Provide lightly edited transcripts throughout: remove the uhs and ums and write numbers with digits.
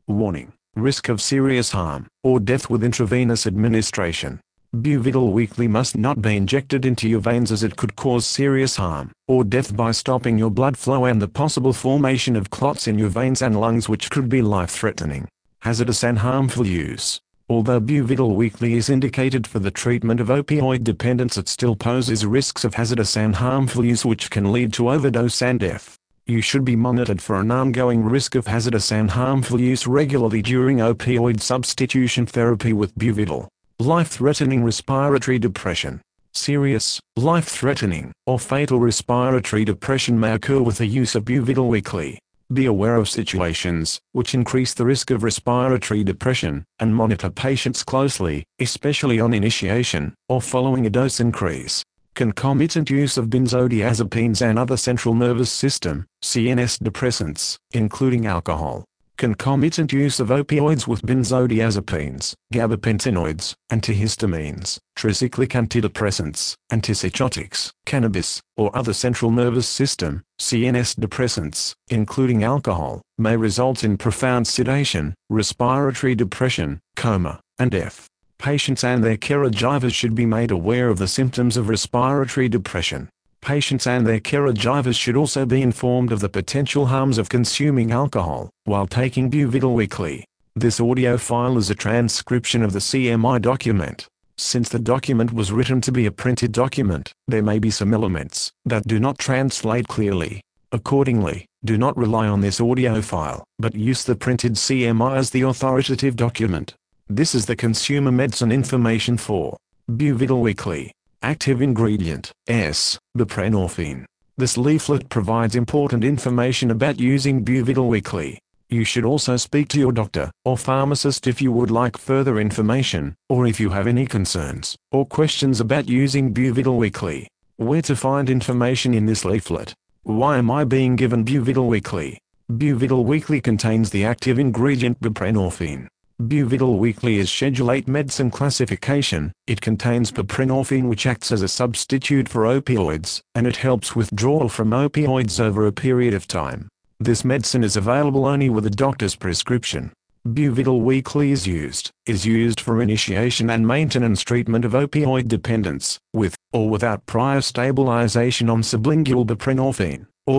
Warning: risk of serious harm or death with intravenous administration. Buvidal weekly must not be injected into your veins as it could cause serious harm or death by stopping your blood flow and the possible formation of clots in your veins and lungs, which could be life-threatening. Hazardous and harmful use. Although Buvidal weekly is indicated for the treatment of opioid dependence, it still poses risks of hazardous and harmful use which can lead to overdose and death. You should be monitored for an ongoing risk of hazardous and harmful use regularly during opioid substitution therapy with Buvidal. Life-threatening respiratory depression. Serious, life-threatening, or fatal respiratory depression may occur with the use of Buvidal weekly. Be aware of situations which increase the risk of respiratory depression, and monitor patients closely, especially on initiation or following a dose increase. Concomitant use of benzodiazepines and other central nervous system (CNS) depressants, including alcohol. Concomitant use of opioids with benzodiazepines, gabapentinoids, antihistamines, tricyclic antidepressants, antipsychotics, cannabis, or other central nervous system (CNS) depressants, including alcohol, may result in profound sedation, respiratory depression, coma, and death. Patients and their caregivers should be made aware of the symptoms of respiratory depression. Patients and their caregivers should also be informed of the potential harms of consuming alcohol while taking Buvidal weekly. This audio file is a transcription of the CMI document. Since the document was written to be a printed document, there may be some elements that do not translate clearly. Accordingly, do not rely on this audio file, but use the printed CMI as the authoritative document. This is the consumer medicine information for Buvidal weekly. Active ingredient, S, buprenorphine. This leaflet provides important information about using Buvidal weekly. You should also speak to your doctor or pharmacist if you would like further information, or if you have any concerns or questions about using Buvidal weekly. Where to find information in this leaflet? Why am I being given Buvidal weekly? Buvidal weekly contains the active ingredient buprenorphine. Buvidal weekly is Schedule 8 medicine classification. It contains buprenorphine, which acts as a substitute for opioids, and it helps withdrawal from opioids over a period of time. This medicine is available only with a doctor's prescription. Buvidal weekly is used for initiation and maintenance treatment of opioid dependence, with or without prior stabilization on sublingual buprenorphine, or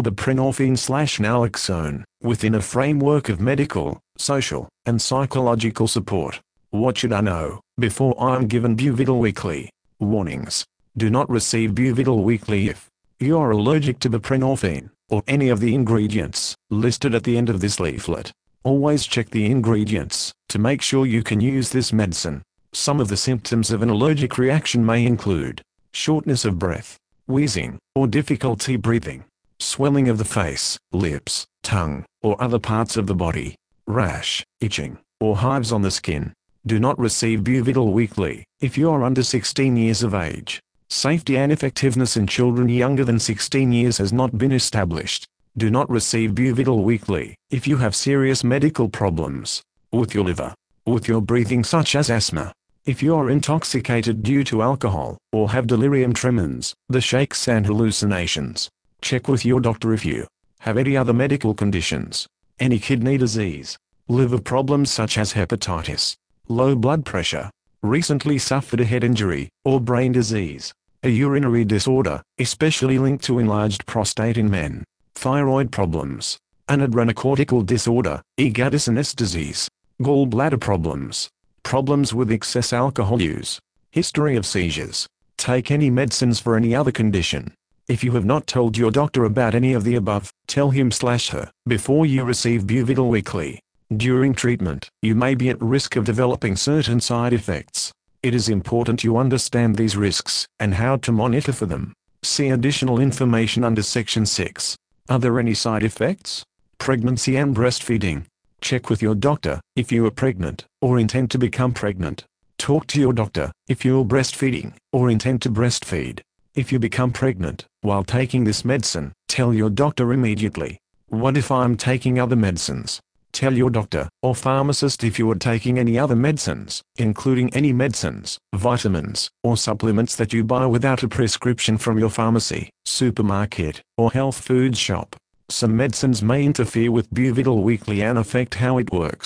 buprenorphine/naloxone, within a framework of medical, social, and psychological support. What should I know before I am given Buvidal weekly? Warnings. Do not receive Buvidal weekly if you are allergic to buprenorphine, or any of the ingredients listed at the end of this leaflet. Always check the ingredients to make sure you can use this medicine. Some of the symptoms of an allergic reaction may include shortness of breath, wheezing, or difficulty breathing, swelling of the face, lips, tongue, or other parts of the body, rash, itching, or hives on the skin. Do not receive Buvidal weekly if you are under 16 years of age. Safety and effectiveness in children younger than 16 years has not been established. Do not receive Buvidal weekly if you have serious medical problems with your liver, with your breathing, such as asthma. If you are intoxicated due to alcohol, or have delirium tremens, the shakes and hallucinations. Check with your doctor if you have any other medical conditions, any kidney disease, liver problems such as hepatitis, low blood pressure, recently suffered a head injury, or brain disease, a urinary disorder, especially linked to enlarged prostate in men, thyroid problems, an adrenocortical disorder, e-Gaddison's disease, gallbladder problems, problems with excess alcohol use, history of seizures. Take any medicines for any other condition. If you have not told your doctor about any of the above, tell him/her before you receive Buvidal weekly. During treatment, you may be at risk of developing certain side effects. It is important you understand these risks and how to monitor for them. See additional information under Section 6. Are there any side effects? Pregnancy and breastfeeding. Check with your doctor if you are pregnant or intend to become pregnant. Talk to your doctor if you are breastfeeding or intend to breastfeed. If you become pregnant while taking this medicine, tell your doctor immediately. What if I'm taking other medicines? Tell your doctor or pharmacist if you are taking any other medicines, including any medicines, vitamins, or supplements that you buy without a prescription from your pharmacy, supermarket, or health food shop. Some medicines may interfere with Buvidal weekly and affect how it works.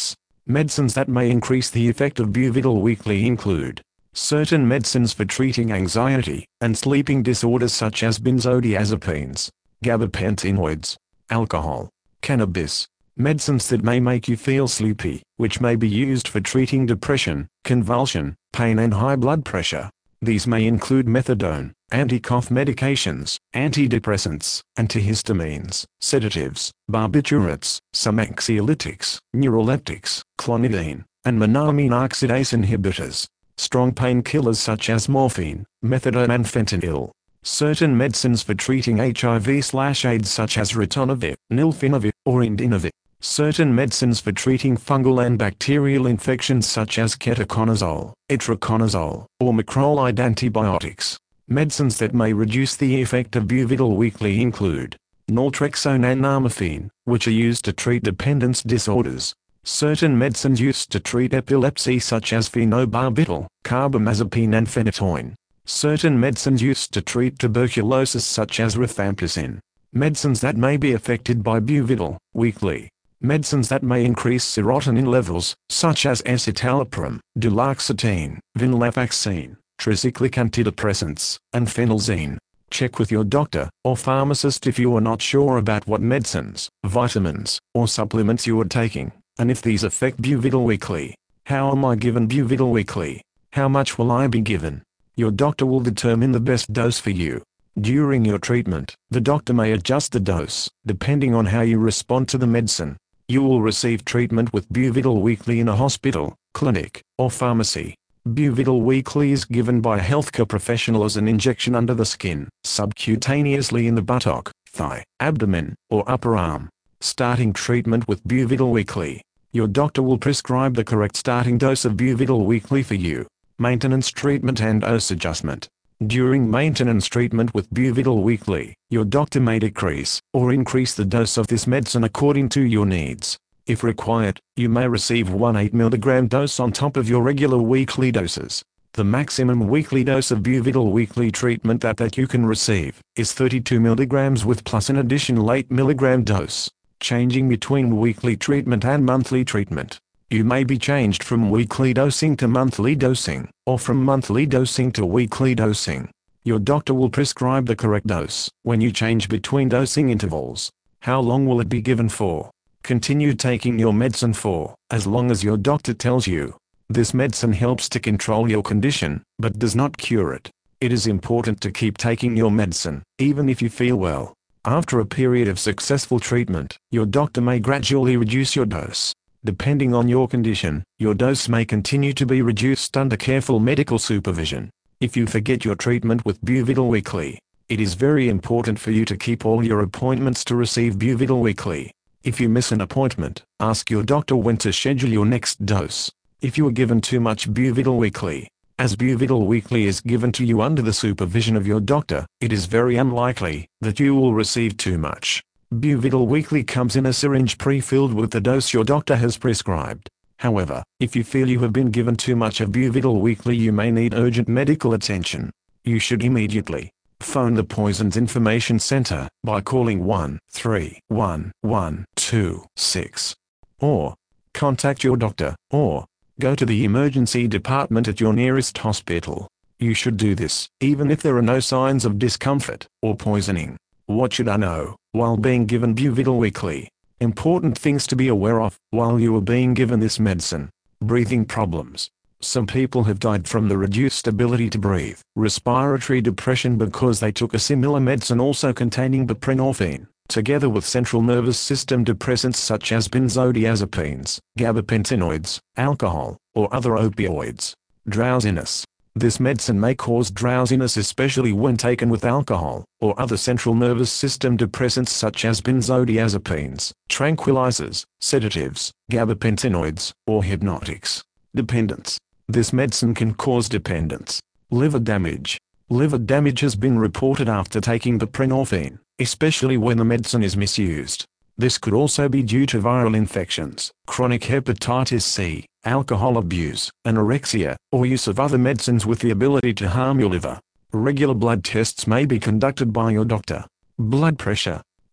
Medicines that may increase the effect of Buvidal weekly include certain medicines for treating anxiety and sleeping disorders such as benzodiazepines, gabapentinoids, alcohol, cannabis, medicines that may make you feel sleepy, which may be used for treating depression, convulsion, pain and high blood pressure. These may include methadone, anti-cough medications, antidepressants, antihistamines, sedatives, barbiturates, some anxiolytics, neuroleptics, clonidine, and monoamine oxidase inhibitors. Strong painkillers such as morphine, methadone and fentanyl. Certain medicines for treating HIV/AIDS such as ritonavir, nilfinavir, or indinavir. Certain medicines for treating fungal and bacterial infections such as ketoconazole, itraconazole, or macrolide antibiotics. Medicines that may reduce the effect of Buvidal weekly include naltrexone and nalmefene, which are used to treat dependence disorders. Certain medicines used to treat epilepsy such as phenobarbital, carbamazepine and phenytoin. Certain medicines used to treat tuberculosis such as rifampicin. Medicines that may be affected by Buvidal weekly. Medicines that may increase serotonin levels, such as escitalopram, duloxetine, venlafaxine, tricyclic antidepressants, and phenelzine. Check with your doctor or pharmacist if you are not sure about what medicines, vitamins, or supplements you are taking, and if these affect Buvidal weekly. How am I given Buvidal weekly? How much will I be given? Your doctor will determine the best dose for you. During your treatment, the doctor may adjust the dose, depending on how you respond to the medicine. You will receive treatment with Buvidal weekly in a hospital, clinic, or pharmacy. Buvidal weekly is given by a healthcare professional as an injection under the skin, subcutaneously in the buttock, thigh, abdomen, or upper arm. Starting treatment with Buvidal weekly. Your doctor will prescribe the correct starting dose of Buvidal weekly for you. Maintenance treatment and dose adjustment. During maintenance treatment with Buvidal weekly, your doctor may decrease or increase the dose of this medicine according to your needs. If required, you may receive one 8 mg dose on top of your regular weekly doses. The maximum weekly dose of Buvidal weekly treatment that you can receive is 32 mg with plus an additional 8 mg dose, changing between weekly treatment and monthly treatment. You may be changed from weekly dosing to monthly dosing, or from monthly dosing to weekly dosing. Your doctor will prescribe the correct dose when you change between dosing intervals. How long will it be given for? Continue taking your medicine for as long as your doctor tells you. This medicine helps to control your condition, but does not cure it. It is important to keep taking your medicine, even if you feel well. After a period of successful treatment, your doctor may gradually reduce your dose. Depending on your condition, your dose may continue to be reduced under careful medical supervision. If you forget your treatment with Buvidal weekly, it is very important for you to keep all your appointments to receive Buvidal weekly. If you miss an appointment, ask your doctor when to schedule your next dose. If you are given too much Buvidal weekly, as Buvidal weekly is given to you under the supervision of your doctor, it is very unlikely that you will receive too much. Buvidal weekly comes in a syringe pre-filled with the dose your doctor has prescribed. However, if you feel you have been given too much of Buvidal weekly, you may need urgent medical attention. You should immediately phone the Poisons Information Center by calling 1-311-26, or contact your doctor, or go to the emergency department at your nearest hospital. You should do this, even if there are no signs of discomfort or poisoning. What should I know while being given Buvidal weekly? Important things to be aware of while you are being given this medicine. Breathing problems. Some people have died from the reduced ability to breathe. Respiratory depression because they took a similar medicine also containing buprenorphine, together with central nervous system depressants such as benzodiazepines, gabapentinoids, alcohol, or other opioids. Drowsiness. This medicine may cause drowsiness especially when taken with alcohol, or other central nervous system depressants such as benzodiazepines, tranquilizers, sedatives, gabapentinoids, or hypnotics. Dependence. This medicine can cause dependence. Liver damage. Liver damage has been reported after taking buprenorphine, especially when the medicine is misused. This could also be due to viral infections, chronic hepatitis C, alcohol abuse, anorexia, or use of other medicines with the ability to harm your liver. Regular blood tests may be conducted by your doctor. Blood pressure.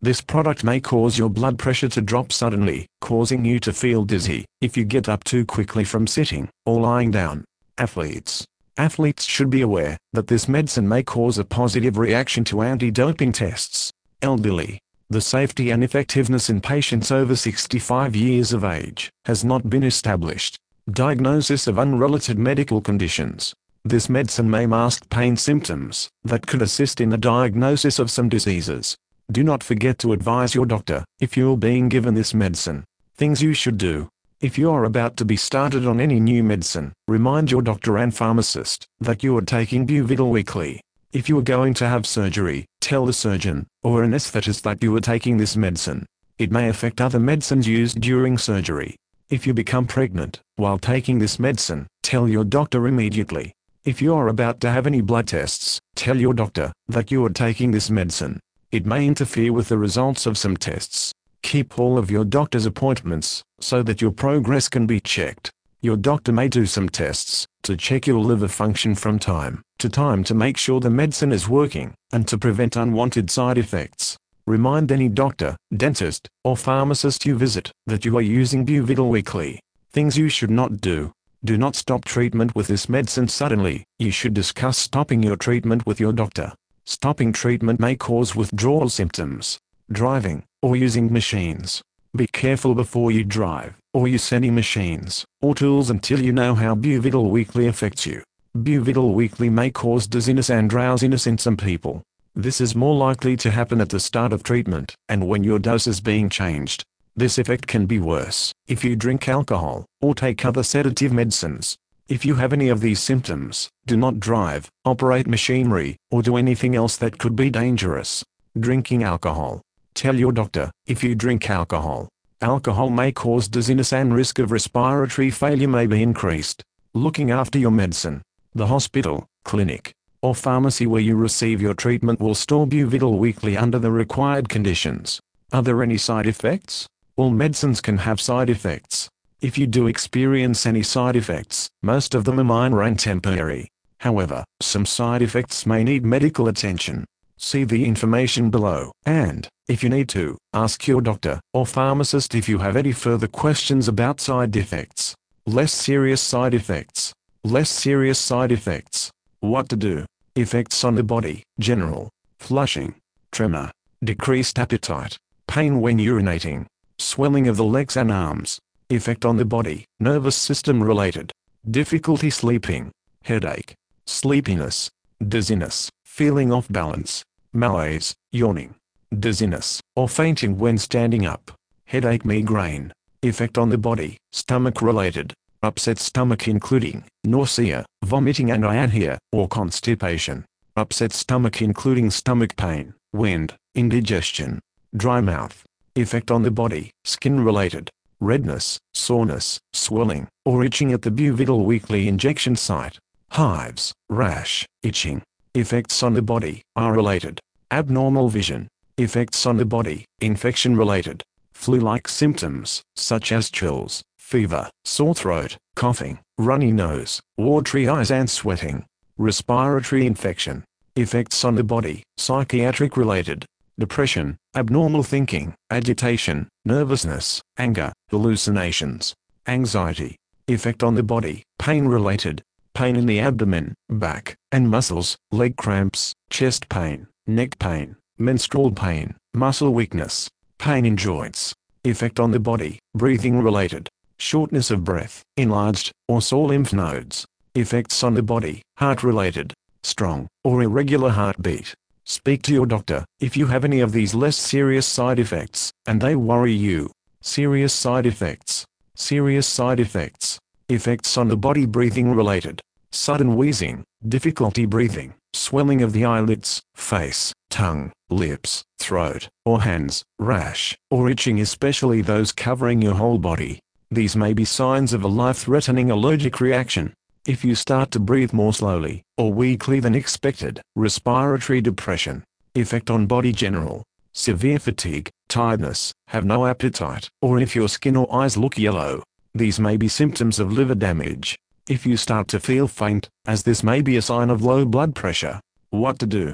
This product may cause your blood pressure to drop suddenly, causing you to feel dizzy if you get up too quickly from sitting or lying down. Athletes should be aware that this medicine may cause a positive reaction to anti-doping tests. Elderly. The safety and effectiveness in patients over 65 years of age has not been established. Diagnosis of unrelated medical conditions. This medicine may mask pain symptoms that could assist in the diagnosis of some diseases. Do not forget to advise your doctor if you're being given this medicine. Things you should do. If you are about to be started on any new medicine, remind your doctor and pharmacist that you are taking Buvidal weekly. If you are going to have surgery, tell the surgeon or anesthetist that you are taking this medicine. It may affect other medicines used during surgery. If you become pregnant while taking this medicine, tell your doctor immediately. If you are about to have any blood tests, tell your doctor that you are taking this medicine. It may interfere with the results of some tests. Keep all of your doctor's appointments so that your progress can be checked. Your doctor may do some tests to check your liver function from time to time to make sure the medicine is working and to prevent unwanted side effects. Remind any doctor, dentist, or pharmacist you visit that you are using Buvidal weekly. Things you should not do. Do not stop treatment with this medicine suddenly. You should discuss stopping your treatment with your doctor. Stopping treatment may cause withdrawal symptoms. Driving or using machines. Be careful before you drive or use any machines or tools until you know how Buvidal weekly affects you. Buvidal weekly may cause dizziness and drowsiness in some people. This is more likely to happen at the start of treatment and when your dose is being changed. This effect can be worse if you drink alcohol or take other sedative medicines. If you have any of these symptoms, do not drive, operate machinery, or do anything else that could be dangerous. Drinking alcohol. Tell your doctor if you drink alcohol. Alcohol may cause dizziness and risk of respiratory failure may be increased. Looking after your medicine. The hospital, clinic, or pharmacy where you receive your treatment will store Buvidal weekly under the required conditions. Are there any side effects? All medicines can have side effects. If you do experience any side effects, most of them are minor and temporary. However, some side effects may need medical attention. See the information below, and, if you need to, ask your doctor or pharmacist if you have any further questions about side effects. Less serious side effects. Less serious side effects. What to do. Effects on the body. General. Flushing. Tremor. Decreased appetite. Pain when urinating. Swelling of the legs and arms. Effect on the body. Nervous system related. Difficulty sleeping. Headache. Sleepiness. Dizziness. Feeling off balance. Malaise. Yawning. Dizziness or fainting when standing up. Headache, migraine. Effect on the body. Stomach related. Upset stomach including nausea, vomiting and diarrhea, or constipation. Upset stomach including stomach pain, wind, indigestion. Dry mouth. Effect on the body. Skin related. Redness, soreness, swelling, or itching at the Buvidal weekly injection site. Hives, rash, itching. Effects on the body. Eye related. Abnormal vision. Effects on the body. Infection related. Flu-like symptoms, such as chills, fever, sore throat, coughing, runny nose, watery eyes and sweating. Respiratory infection. Effects on the body. Psychiatric related. Depression, abnormal thinking, agitation, nervousness, anger, hallucinations. Anxiety. Effect on the body. Pain related. Pain in the abdomen, back, and muscles, leg cramps, chest pain, neck pain, menstrual pain, muscle weakness. Pain in joints. Effect on the body. Breathing related. Shortness of breath, enlarged or sore lymph nodes. Effects on the body. Heart related. Strong or irregular heartbeat. Speak to your doctor if you have any of these less serious side effects and they worry you. Serious side effects. Serious side effects. Effects on the body. Breathing related. Sudden wheezing, difficulty breathing, swelling of the eyelids, face, tongue, lips, throat, or hands, rash, or itching, especially those covering your whole body. These may be signs of a life-threatening allergic reaction. If you start to breathe more slowly or weakly than expected. Respiratory depression. Effect on body. General. Severe fatigue, tiredness, have no appetite, or if your skin or eyes look yellow. These may be symptoms of liver damage. If you start to feel faint, as this may be a sign of low blood pressure. What to do.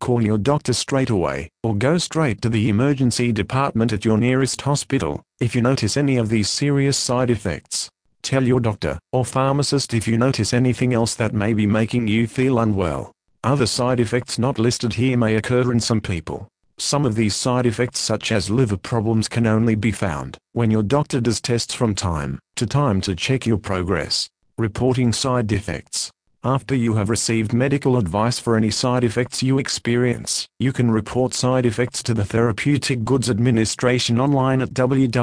call your doctor straight away, or go straight to the emergency department at your nearest hospital, if you notice any of these serious side effects. Tell your doctor or pharmacist if you notice anything else that may be making you feel unwell. Other side effects not listed here may occur in some people. Some of these side effects such as liver problems can only be found when your doctor does tests from time to check your progress. Reporting side effects. After you have received medical advice for any side effects you experience, you can report side effects to the Therapeutic Goods Administration online at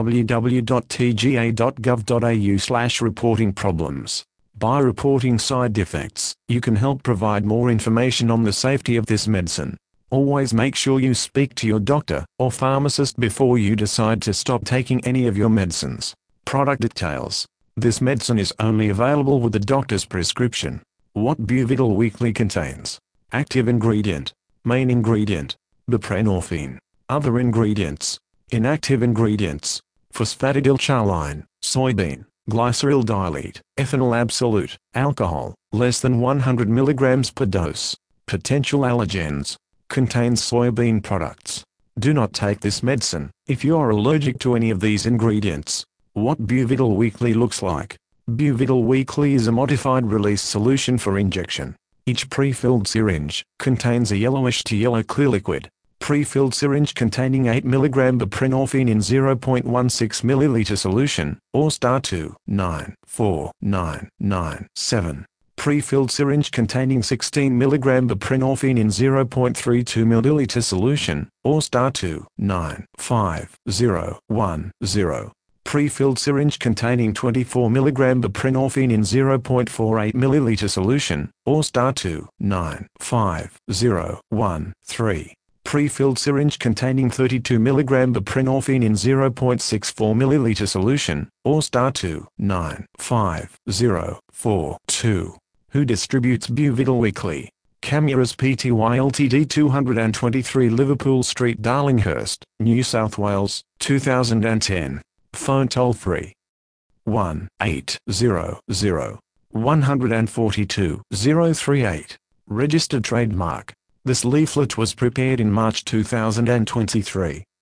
www.tga.gov.au/reportingproblems. By reporting side effects, you can help provide more information on the safety of this medicine. Always make sure you speak to your doctor or pharmacist before you decide to stop taking any of your medicines. Product details. This medicine is only available with the doctor's prescription. What Buvidal Weekly contains. Active ingredient. Main ingredient. Buprenorphine. Other ingredients. Inactive ingredients. Phosphatidylcholine, soybean, glyceryl dilute, ethanol absolute, alcohol, less than 100 mg per dose. Potential allergens. Contains soybean products. Do not take this medicine if you are allergic to any of these ingredients. What Buvidal Weekly looks like. Buvidal Weekly is a modified release solution for injection. Each pre-filled syringe contains a yellowish to yellow clear liquid. Pre-filled syringe containing 8 mg buprenorphine in 0.16 ml solution, or *2 94997. Pre-filled syringe containing 16 mg buprenorphine in 0.32 ml solution, or *2 95010. Pre-filled syringe containing 24 mg buprenorphine in 0.48 ml solution, or *2 95013. Pre-filled syringe containing 32 mg buprenorphine in 0.64 ml solution, or *2 95042. Who distributes Buvidal Weekly? Camurus Pty Ltd 223 Liverpool Street Darlinghurst, New South Wales, 2010. Phone toll free 1-800-142-038. Registered trademark. This leaflet was prepared in March 2023.